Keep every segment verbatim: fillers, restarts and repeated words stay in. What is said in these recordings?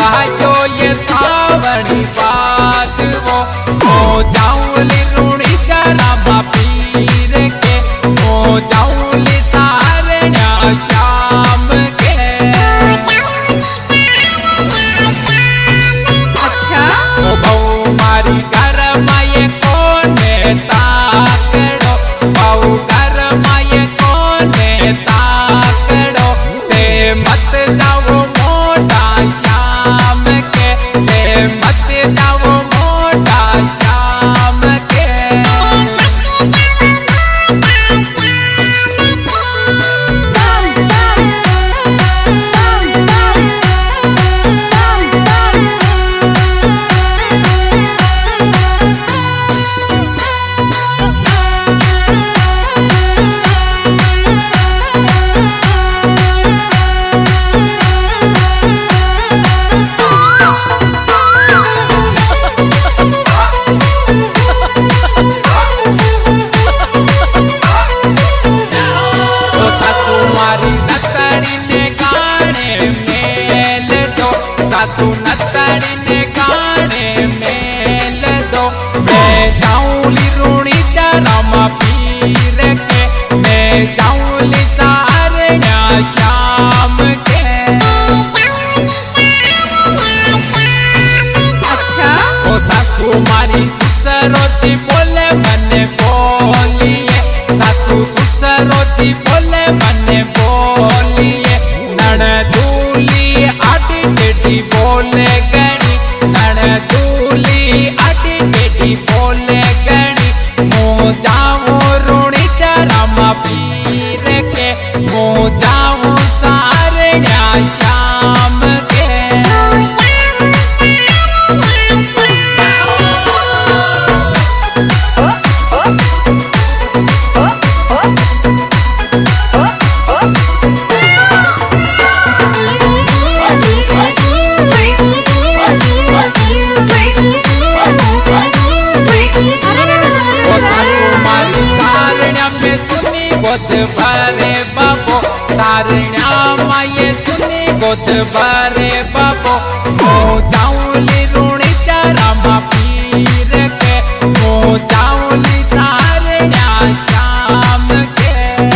लायो ये सावणी बात वो हो जाऊली रूणी जरा पीर के हो जाऊली सारण्या श्याम के। अच्छा ओ बहु मारी घर माये कोने ताकड़ो बहु घर माये कोने ताकड़ो ते मत जाओ मोटा श्याम के ते मत जाओ मोटा श्याम के। सासू नतड़ी ने गाने मेल दो मैं जाऊली रूणी जरा पीर के मैं जाऊली सारण्या श्याम के। अच्छा ओ सासू मारी सुसरोची बोले मने बोलिए सासू सुसरोची बोले मने बोलिए ननदूली आटी टेटी बोले गणी ननदूली आटी टेटी बोले गणी मो जाऊं रूणी जरा पीर के मो जाऊं सारण्या श्याम के। गोद भरे बाबो सारण्या माये सुनी गोद भरे बाबो मो जाऊली रूणी जरा पीर के मो जाऊली सारण्या श्याम के।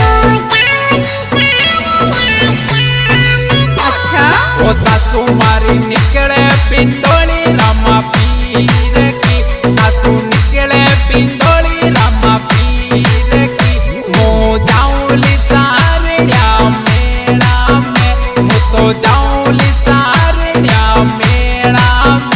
अच्छा ओ सासू मारी निकले पिंडोली रामा पीर की सासू निकले पिंडोली रामा पीर की मो जाऊली सारण्या मेला में मो तो जाऊली सारण्या मेला में।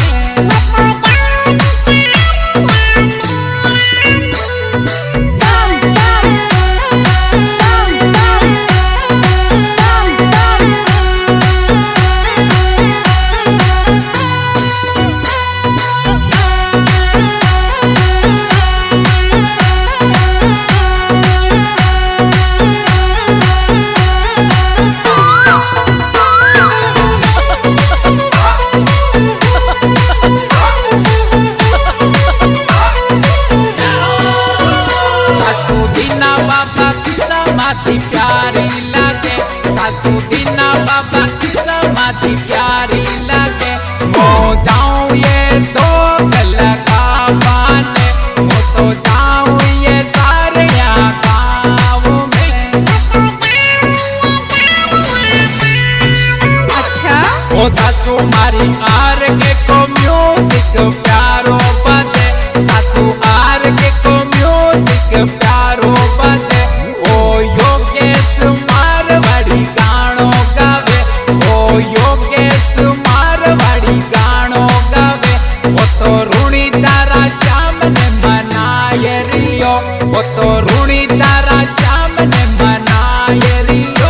प्यारी लगे सासू दीना बाबा की समाधि प्यारी लगे मो जाऊं ये दो गलका बाने मो तो जाऊं ये सारण्या गाँव में। अच्छा ओ सासू मारी आर के को म्यूजिक प्यारो बजे सासू आर के को म्यूजिक प्यारो बजे ओ योगेश मारवाड़ी गानो गावे ओ योगेश मारवाड़ी गानो गावे ओ तो रूणी जरा श्याम ने मनाए रियो ओ तो रूणी जरा श्याम ने मनाए रियो।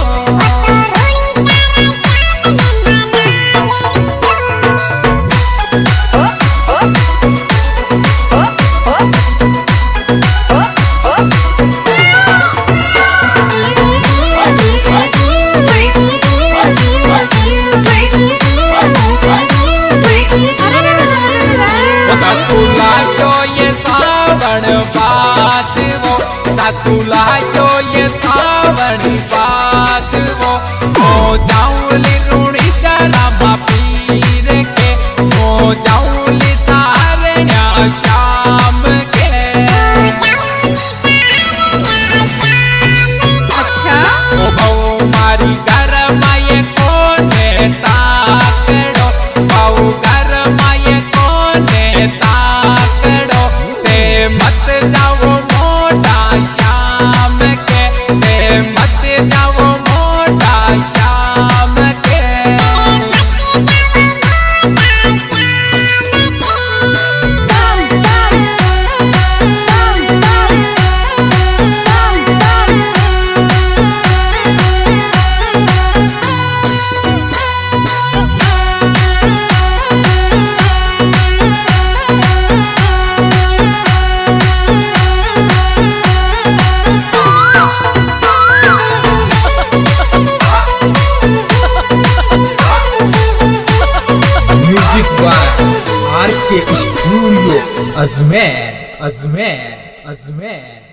बात वो सासू लायो ये सावणी बात वो हो जाऊली रूणी जरा पीर के शाम के। अच्छा ओ बहु मारी घर माये कोने ताकड़ो, बहु घर माये कोने ताकड़ो, ते मत जाओ मोटा शाम के, ते मत जाओ मोटा शाम के। म्यूजिक बाय आर के स्टूडियो अजमेर अजमेर अजमेर।